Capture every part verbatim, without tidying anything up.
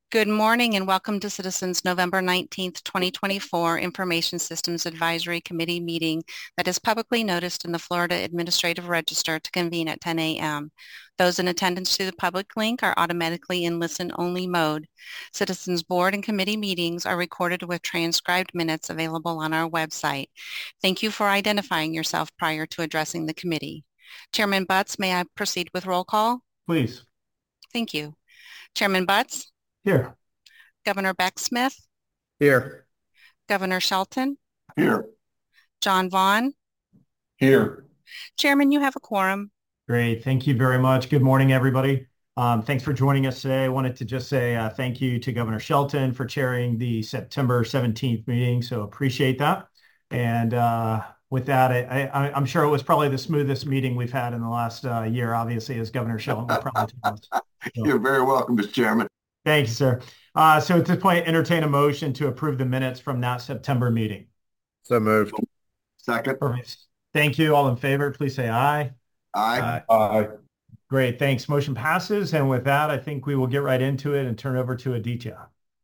Good morning and welcome to Citizens November nineteenth, twenty twenty-four Information Systems Advisory Committee meeting that is publicly noticed in the Florida Administrative Register to convene at ten a m Those in attendance to the public link are automatically in listen-only mode. Citizens Board and Committee meetings are recorded with transcribed minutes available on our website. Thank you for identifying yourself prior to addressing the committee. Chairman Butts, may I proceed with roll call? Please. Thank you. Chairman Butts? Here. Governor Beck-Smith? Here. Governor Shelton? Here. John Vaughn? Here. Chairman, you have a quorum. Great. Thank you very much. Good morning, everybody. Um, thanks for joining us today. I wanted to just say uh, thank you to Governor Shelton for chairing the September seventeenth meeting, so appreciate that. And uh, with that, I, I, I'm sure it was probably the smoothest meeting we've had in the last uh, year, obviously, as Governor Shelton will probably tell us. So, You're very welcome, Mister Chairman. thank you, sir. Uh, so at this point, entertain a motion to approve the minutes from that September meeting. So moved. Second. Perfect. Thank you. All in favor, please say aye. Aye. Aye. Great. Thanks. Motion passes. And with that, I think we will get right into it and turn over to Aditya.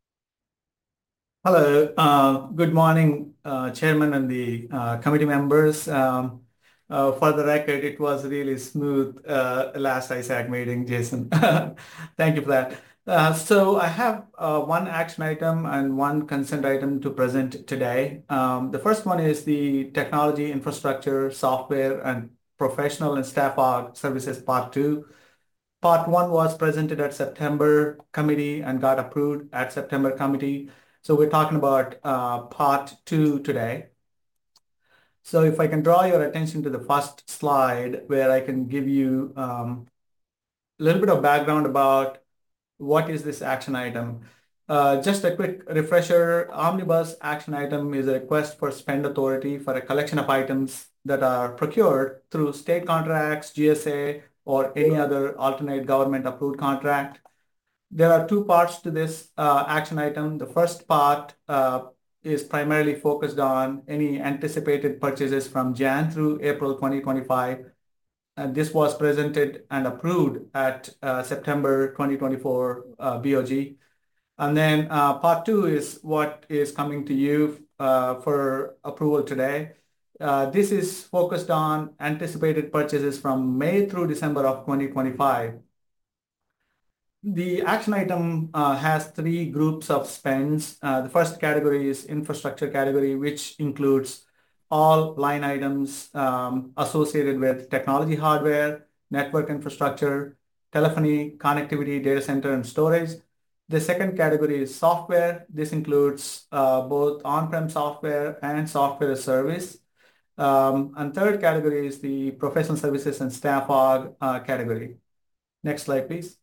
Hello. Uh, good morning, uh, Chairman and the uh, committee members. Um, uh, for the record, it was really smooth uh, last I S A C meeting, Jason. Thank you for that. Uh, so I have uh, one action item and one consent item to present today. Um, the first one is the technology, infrastructure, software, and professional and staff aug services part two. Part one was presented at September committee and got approved at September committee. So we're talking about uh, part two today. So if I can draw your attention to the first slide where I can give you um, a little bit of background about what is this action item. Uh, just a quick refresher, Omnibus action item is a request for spend authority for a collection of items that are procured through state contracts, G S A, or any other alternate government approved contract. There are two parts to this uh, action item. The first part uh, is primarily focused on any anticipated purchases from January through April twenty twenty-five. And this was presented and approved at uh, September twenty twenty-four uh, B O G. And then uh, part two is what is coming to you uh, for approval today. Uh, this is focused on anticipated purchases from May through December of twenty twenty-five. The action item uh, has three groups of spends. Uh, the first category is infrastructure category, which includes all line items um, associated with technology hardware, network infrastructure, telephony, connectivity, data center, and storage. The second category is software. This includes uh, both on-prem software and software as service. Um, and third category is the professional services and staff aug uh, category. Next slide, please.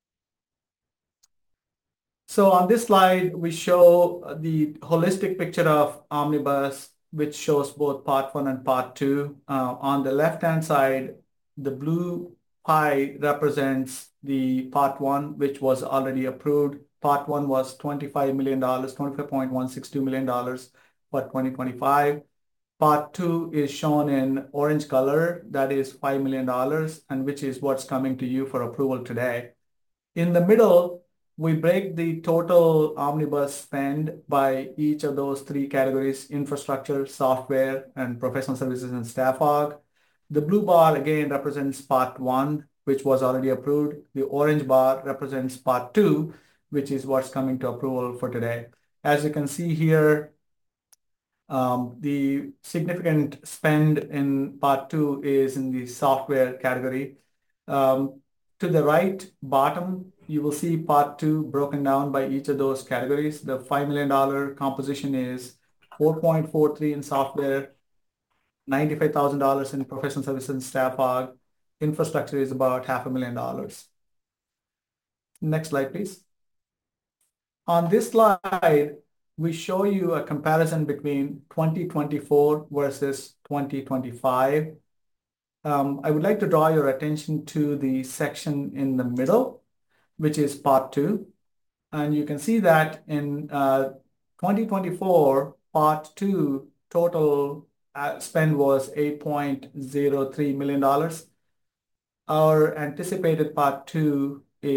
So on this slide, we show the holistic picture of Omnibus, which shows both part one and part two. Uh, on the left-hand side, the blue pie represents the part one, which was already approved. Part one was twenty-five million dollars, twenty-five point one six two million dollars for twenty twenty-five. Part two is shown in orange color, that is five million dollars, and which is what's coming to you for approval today. In the middle, we break the total omnibus spend by each of those three categories: infrastructure, software, and professional services and staff aug. The blue bar again represents part one, which was already approved. The orange bar represents part two, which is what's coming to approval for today. As you can see here, um, the significant spend in part two is in the software category. Um, to the right bottom, you will see part two broken down by each of those categories. The five million dollars composition is four point four three in software, ninety-five thousand dollars in professional services and staff aug. Infrastructure is about half a million dollars. Next slide, please. On this slide, we show you a comparison between twenty twenty-four versus twenty twenty-five. Um, I would like to draw your attention to the section in the middle, which is part two. And you can see that in uh, twenty twenty-four, part two total uh, spend was eight point zero three million dollars. Our anticipated part two is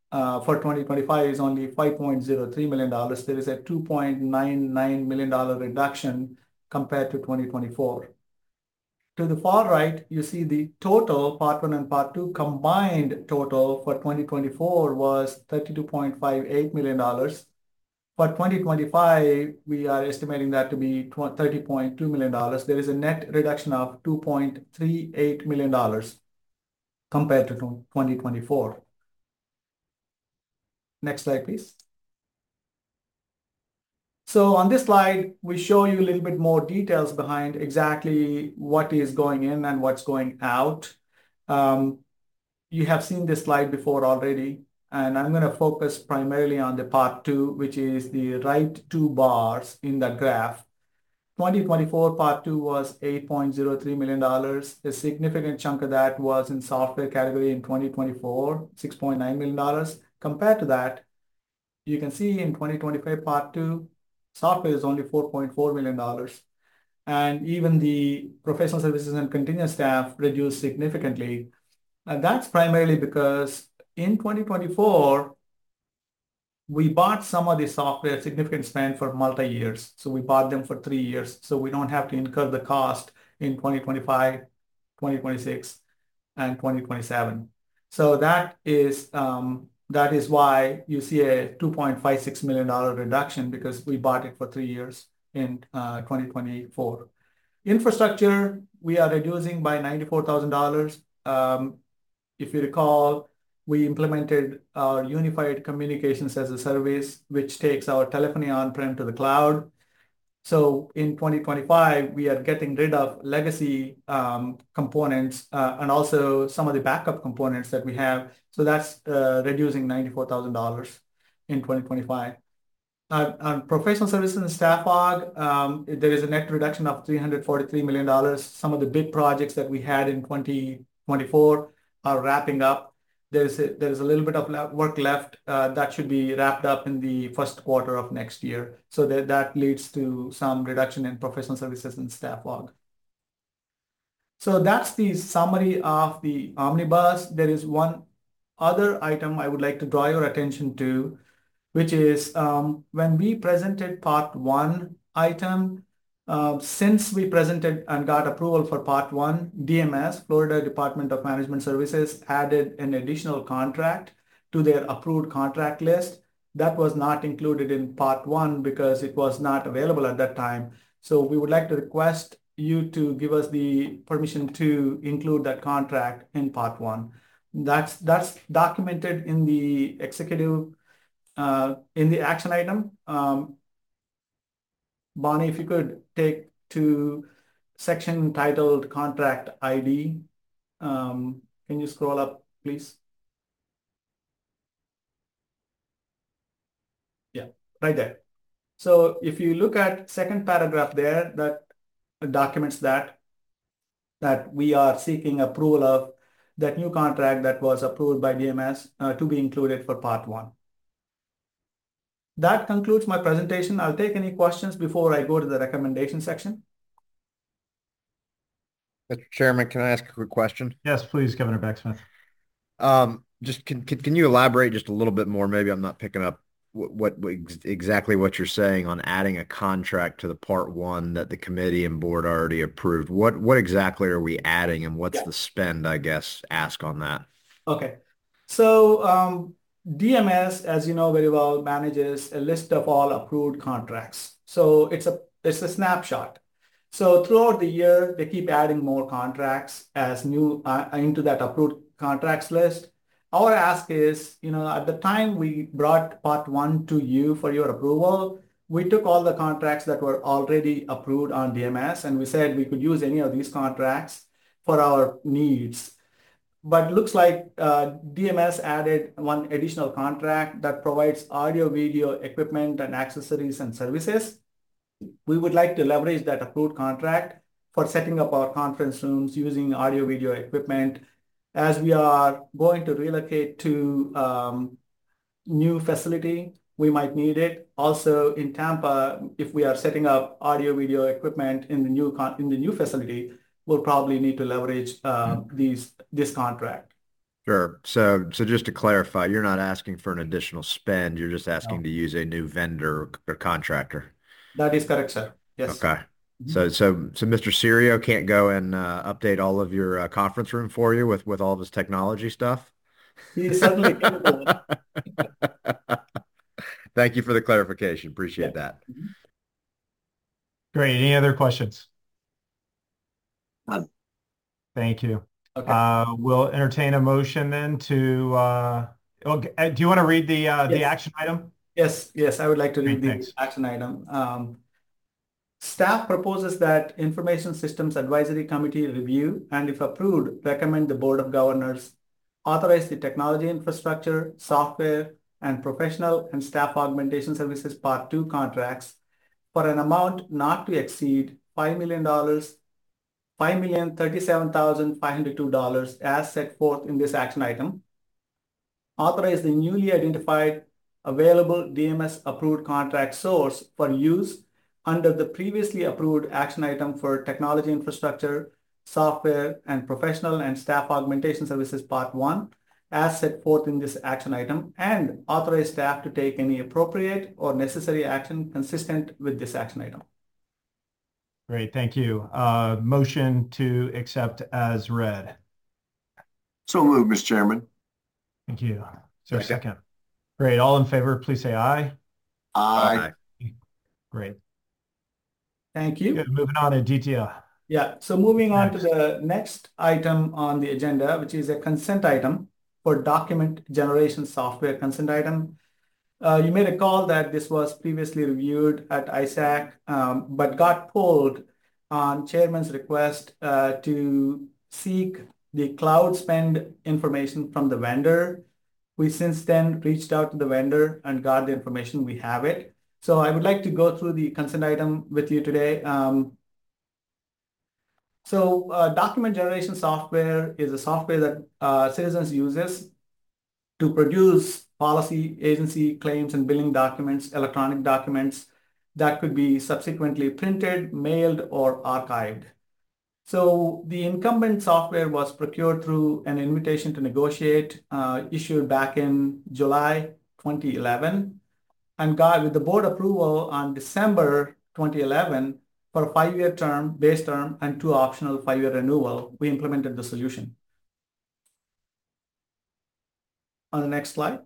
uh, for twenty twenty-five is only five point zero three million dollars. There is a two point nine nine million dollars reduction compared to twenty twenty-four. To the far right, you see the total part one and part two combined total for twenty twenty-four was thirty-two point five eight million dollars. For twenty twenty-five, we are estimating that to be thirty point two million dollars. There is a net reduction of two point three eight million dollars compared to twenty twenty-four. Next slide, please. So on this slide, we show you a little bit more details behind exactly what is going in and what's going out. Um, you have seen this slide before already, and I'm going to focus primarily on the part two, which is the right two bars in that graph. twenty twenty-four part two was eight point zero three million dollars. A significant chunk of that was in software category in twenty twenty-four, six point nine million dollars. Compared to that, you can see in twenty twenty-five part two, software is only four point four million dollars. And even the professional services and contingent staff reduced significantly. And that's primarily because in twenty twenty-four, we bought some of the software significant spend for multi-years. So we bought them for three years. So we don't have to incur the cost in twenty twenty-five, twenty twenty-six, and twenty twenty-seven. So that is um, that is why you see a two point five six million dollars reduction, because we bought it for three years in uh, twenty twenty-four. Infrastructure, we are reducing by ninety-four thousand dollars. Um, if you recall, we implemented our unified communications as a service, which takes our telephony on-prem to the cloud. So in twenty twenty-five, we are getting rid of legacy um, components uh, and also some of the backup components that we have. So that's uh, reducing ninety-four thousand dollars in twenty twenty-five. Uh, on professional services and staff aug, um, there is a net reduction of three hundred forty-three million dollars. Some of the big projects that we had in twenty twenty-four are wrapping up. There's a, there's a little bit of work left uh, that should be wrapped up in the first quarter of next year. So that, that leads to some reduction in professional services and staff aug. So that's the summary of the omnibus. There is one other item I would like to draw your attention to, which is um, when we presented part one item, uh, since we presented and got approval for part one, D M S, Florida Department of Management Services, added an additional contract to their approved contract list. That was not included in part one because it was not available at that time. So we would like to request you to give us the permission to include that contract in part one. That's, that's documented in the executive Uh, in the action item. um, Bonnie, if you could take to section titled Contract I D. Um, can you scroll up, please? Yeah, right there. So if you look at second paragraph there, that documents that, that we are seeking approval of that new contract that was approved by D M S uh, to be included for part one. That concludes my presentation. I'll take any questions before I go to the recommendation section. Mister Chairman, can I ask a quick question? Yes, please, Governor Becksmith. Um, just can, can can you elaborate just a little bit more? Maybe I'm not picking up what, what, what ex exactly what you're saying on adding a contract to the part one that the committee and board already approved. What what exactly are we adding, and what's yeah. the spend, I guess, ask on that? Okay, so um, D M S, as you know very well, manages a list of all approved contracts. So it's a it's a snapshot. So throughout the year, they keep adding more contracts as new uh, into that approved contracts list. Our ask is, you know, at the time we brought part one to you for your approval, we took all the contracts that were already approved on D M S, and we said we could use any of these contracts for our needs. But looks like uh, D M S added one additional contract that provides audio, video, equipment, and accessories and services. We would like to leverage that approved contract for setting up our conference rooms using audio, video equipment. As we are going to relocate to um, new facility, we might need it. Also in Tampa, if we are setting up audio, video equipment in the new in the new facility, we'll probably need to leverage uh, these this contract. Sure. So, so just to clarify, you're not asking for an additional spend. You're just asking No. to use a new vendor or, or contractor. That is correct, sir. Yes. Okay. Mhm. So, so, so Mister Serio can't go and uh, update all of your uh, conference room for you with with all of his technology stuff. He is certainly capable. Thank you for the clarification. Appreciate Yeah. that. Mhm. Great. Any other questions? None. Thank you. Okay. Uh, we'll entertain a motion then to, uh, okay, uh, do you want to read the, uh, the Yes. action item? Yes. Yes. I would like to read Great, the thanks. action item. Um, Staff proposes that Information Systems Advisory Committee review and, if approved, recommend the Board of Governors authorize the technology infrastructure, software, and professional and staff augmentation services Part two contracts for an amount not to exceed five million dollars, five million thirty-seven thousand five hundred two dollars as set forth in this action item. Authorize the newly identified available D M S approved contract source for use under the previously approved action item for technology infrastructure, software, and professional and staff augmentation services Part one as set forth in this action item, and authorize staff to take any appropriate or necessary action consistent with this action item. Great, thank you. Uh, motion to accept as read. So moved, Mister Chairman. Thank you. Is there a Second. second? Great. All in favor, please say aye. Aye. Great. Thank you. Good. Moving on to D T L. Yeah, so moving on to Next. the next item on the agenda, which is a consent item for document generation software consent item. Uh, you may recall that this was previously reviewed at I S A C, um, but got pulled on chairman's request uh, to seek the cloud spend information from the vendor. We since then reached out to the vendor and got the information. We have it. So I would like to go through the consent item with you today. Um, So uh, document generation software is a software that uh, citizens uses to produce policy, agency claims, and billing documents, electronic documents that could be subsequently printed, mailed, or archived. So the incumbent software was procured through an invitation to negotiate uh, issued back in July twenty eleven and got with the board approval on December twenty eleven for a five-year term, base term, and two optional five-year renewal. We implemented the solution. On the next slide.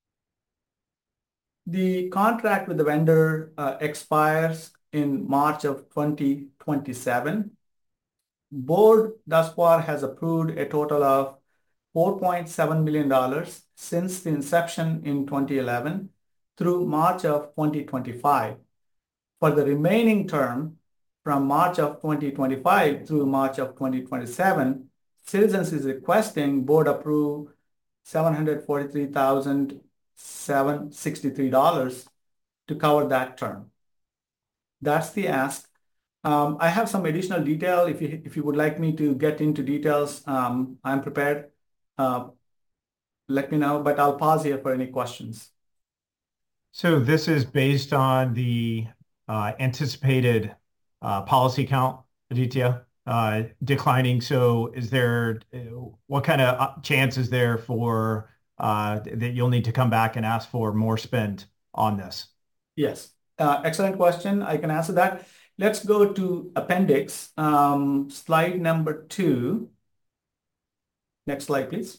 The contract with the vendor uh, expires in March of twenty twenty-seven. Board thus far has approved a total of four point seven million dollars since the inception in twenty eleven through March of twenty twenty-five. For the remaining term, from March of twenty twenty-five through March of twenty twenty-seven, citizens is requesting board approve seven hundred forty-three thousand seven hundred sixty-three dollars to cover that term. That's the ask. Um, I have some additional detail. If you if you would like me to get into details, um, I'm prepared. Uh, let me know, but I'll pause here for any questions. So this is based on the uh, anticipated uh, policy count, Aditya, uh, declining. So is there, what kind of chance is there for uh, that you'll need to come back and ask for more spend on this? Yes, uh, excellent question. I can answer that. Let's go to appendix, um, slide number two. Next slide, please.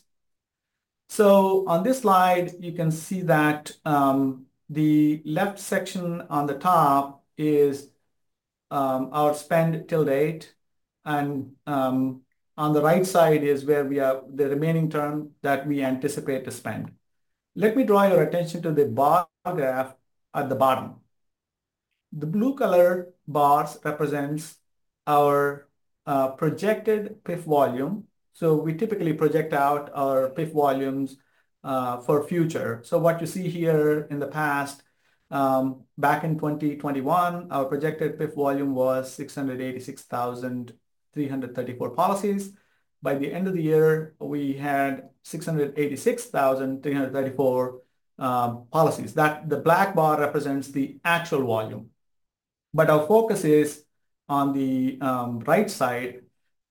So on this slide, you can see that um, the left section on the top is um, our spend till date. And um, on the right side is where we have the remaining term that we anticipate to spend. Let me draw your attention to the bar graph at the bottom. The blue color bars represents our uh, projected P I F volume. So we typically project out our P I F volumes uh, for future. So what you see here in the past, um, back in twenty twenty-one, our projected P I F volume was six hundred eighty-six thousand three hundred thirty-four policies. By the end of the year, we had six hundred eighty-six thousand three hundred thirty-four um, policies. That the black bar represents the actual volume. But our focus is on the um, right side,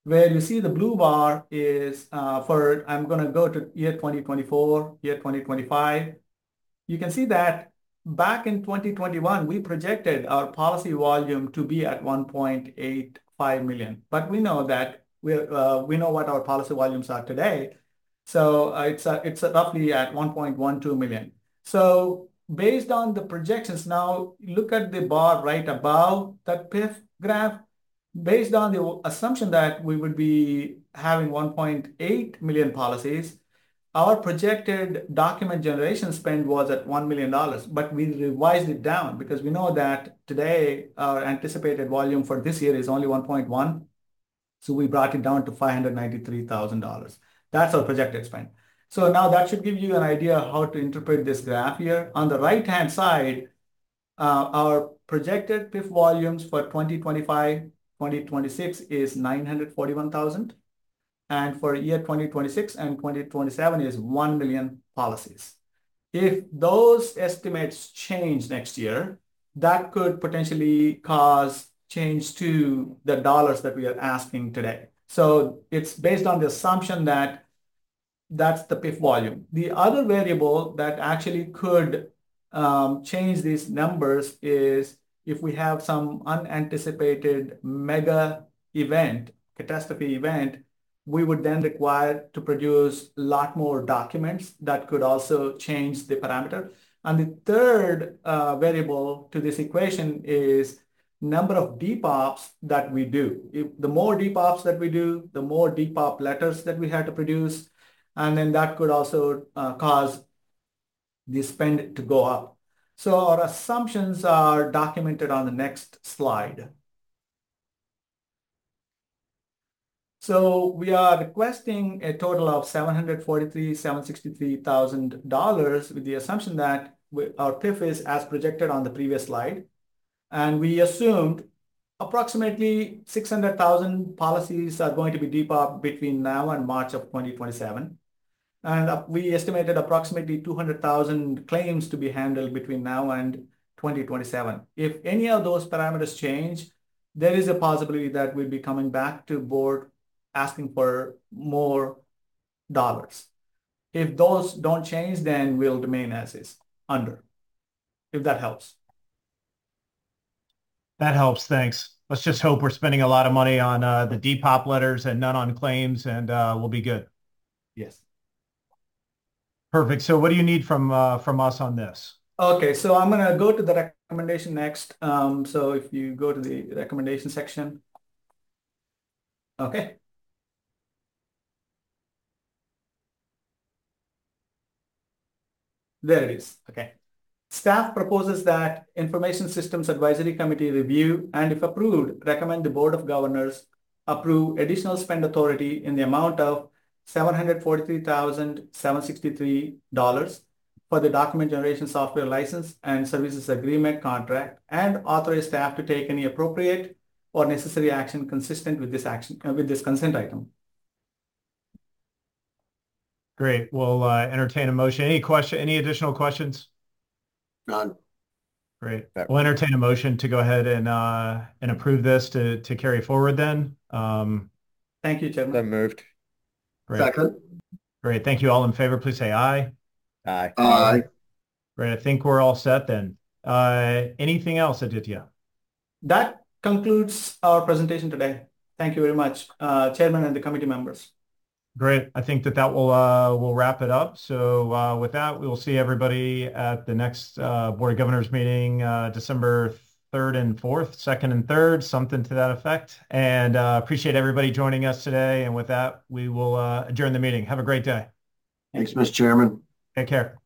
Where you see the blue bar is uh, for, I'm going to go to year twenty twenty-four, year twenty twenty-five. You can see that back in twenty twenty-one, we projected our policy volume to be at one point eight five million. But we know that we're, uh, we know what our policy volumes are today. So uh, it's, uh, it's roughly at one point one two million. So based on the projections, now look at the bar right above that P I F graph. Based on the assumption that we would be having one point eight million policies, our projected document generation spend was at one million dollars, but we revised it down because we know that today our anticipated volume for this year is only one point one. So we brought it down to five hundred ninety-three thousand dollars. That's our projected spend. So now that should give you an idea how to interpret this graph here. On the right-hand side, uh, our projected P I F volumes for twenty twenty-five, twenty twenty-six is nine hundred forty-one thousand. And for year twenty twenty-six and twenty twenty-seven is one million policies. If those estimates change next year, that could potentially cause change to the dollars that we are asking today. So it's based on the assumption that that's the P I F volume. The other variable that actually could um, change these numbers is if we have some unanticipated mega event, catastrophe event, we would then require to produce a lot more documents that could also change the parameter. And the third uh, variable to this equation is number of D POPs that we do. If the more D POPs that we do, the more D POP letters that we have to produce. And then that could also uh, cause the spend to go up. So our assumptions are documented on the next slide. So we are requesting a total of seven hundred forty-three thousand seven hundred sixty-three thousand dollars with the assumption that we, our P I F is as projected on the previous slide. And we assumed approximately six hundred thousand policies are going to be D POP between now and March of twenty twenty-seven. And we estimated approximately two hundred thousand claims to be handled between now and twenty twenty-seven. If any of those parameters change, there is a possibility that we'll be coming back to board asking for more dollars. If those don't change, then we'll remain as is, under, if that helps. That helps, thanks. Let's just hope we're spending a lot of money on uh, the D POP letters and none on claims, and uh, we'll be good. Yes. Perfect. So what do you need from uh, from us on this? Okay, so I'm going to go to the recommendation next. Um, so if you go to the recommendation section. Okay. There it is. Okay. Staff proposes that Information Systems Advisory Committee review and, if approved, recommend the Board of Governors approve additional spend authority in the amount of seven hundred forty-three thousand seven hundred sixty-three dollars for the document generation software license and services agreement contract, and authorize staff to take any appropriate or necessary action consistent with this action uh, with this consent item. Great. We'll uh, entertain a motion. Any question? Any additional questions? None. Great. We'll entertain a motion to go ahead and uh, and approve this to to carry forward. Then. Um, Thank you, Chairman. So moved. Great. Second. Great. Thank you. All in favor, please say aye. Aye. Aye. Great. I think we're all set then. Uh, anything else, Aditya? That concludes our presentation today. Thank you very much, uh, Chairman and the committee members. Great. I think that that will uh, will wrap it up. So uh, with that, we will see everybody at the next uh, Board of Governors meeting, uh, December third and fourth, second and third, something to that effect. And uh, appreciate everybody joining us today. And with that, we will uh, adjourn the meeting. Have a great day. Thanks, Mister Chairman. Take care.